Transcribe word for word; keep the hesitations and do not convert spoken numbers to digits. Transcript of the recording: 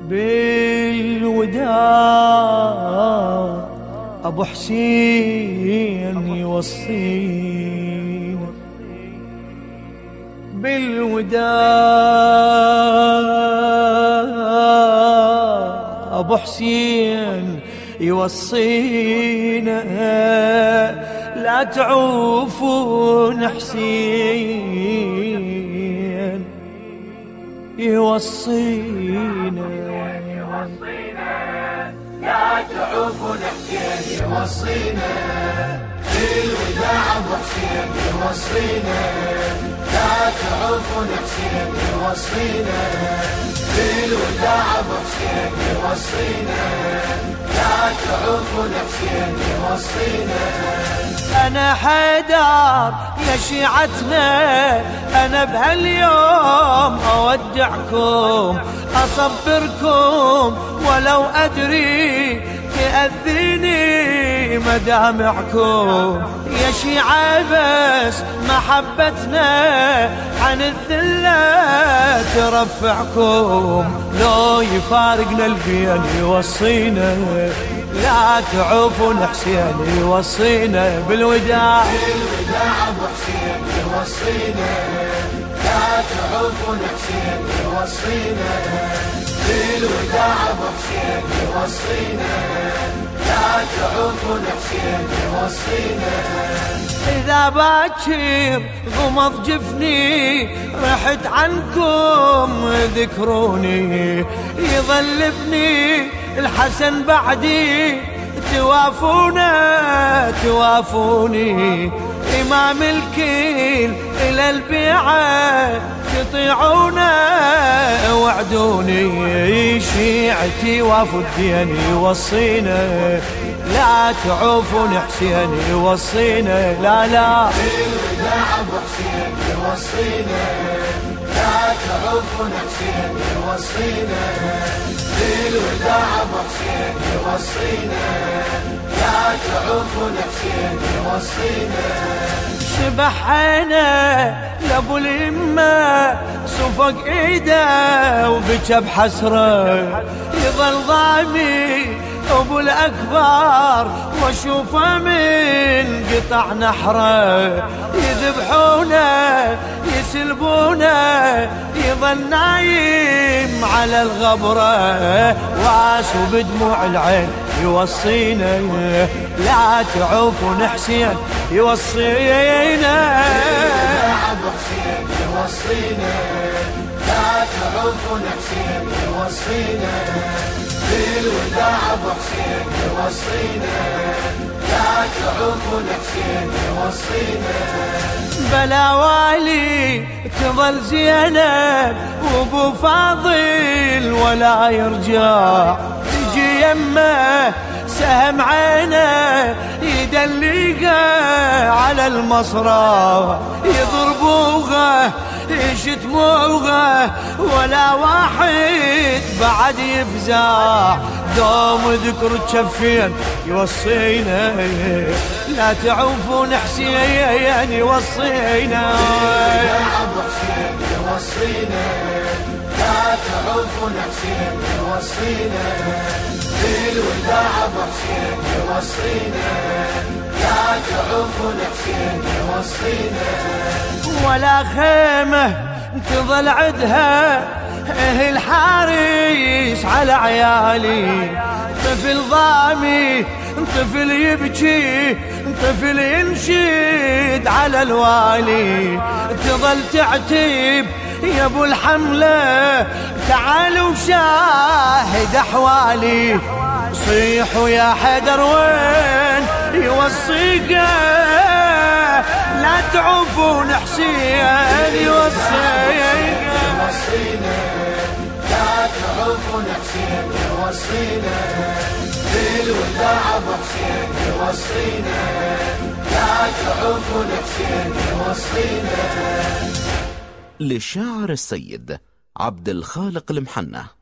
بالوداع أبو حسين يوصينا، بالوداع أبو حسين يوصينا، لا تعوفون حسين يوصينا، لا تعوفون حسين يوصينا، بالوداع ابو حسين يوصينا، لا تعوفون حسين يوصينا، بالوداع ابو حسين يوصينا، لا تعوفون حسين يوصينا. أنا حيدر يا شيعتنا، أنا بهاليوم أودعكم أصبركم، ولو أدري تأذيني مدامعكم، يا شيعة بس محبتنا عن الذلة ترفعكم، لو يفارقنا البين يوصينا، لا تعوفون حسين يوصينا، بالوداع بالوداع ابو حسين يوصينا، لا تعوفون حسين يوصينا، بالوداع ابو حسين يوصينا، لا تعوفون حسين يوصينا. إذا باكر غمض جفني رحت عنكم ذكروني، يظل ابني الحسن بعدي توافونا توافوني، إمام الكيل إلى البيعة تطيعونا وعدوني، شيعتي وافوا الدين يوصينا، لا تعوفون حسين يوصينا، لا لا بالوداع ابو حسين يوصينا، لا تعوفون حسين يوصينا، بالوداع ابو حسين يوصينا، لا تعوفون حسين يوصينا. شبح عينه لابو اليمه صفق ايده وبكى بحسره، يظل ضامي ابو الاكبر واشوفه من قطع نحره، يذبحونه يسلبونه يظل نايم على الغبره، واسو بدموع العين يوصينا، لا تعوفون حسين يوصينا، ابو حسين يوصينا، لا تعوفون حسين يوصينا، بالوداع ابو حسين يوصينا، لا تعوفون حسين يوصينا. بلا والي تظل زينب وابو فاضل ولا يرجع، تجي يمه سهم عينه يدلقه على المصرع، يضربوغه يشتموغه ولا واحد بعد يفزع، دوم ذكر تشفين يوصينا، لا تعوفون حسين يوصينا، ابو حسين يوصينا، لا تعوفون حسين يوصينا، بالوداع ابو حسين يوصينا، لا تعوفون حسين يوصينا. ولا خيمه تظل عدها اهل حارس على عيالي، طفل ضامي طفل يبكي طفل ينشد على الوالي، تظل تعتب يا ابو الحمله تعالوا شاهد احوالي، صيحوا يا حيدر وين يوصيك، لا تعوفون حسين يوصينا، لا تعوفون حسين يوصينا، بالوداع ابو حسين يوصينا، لا تعوفون حسين يوصينا. للشاعر السيد عبد الخالق المحنة.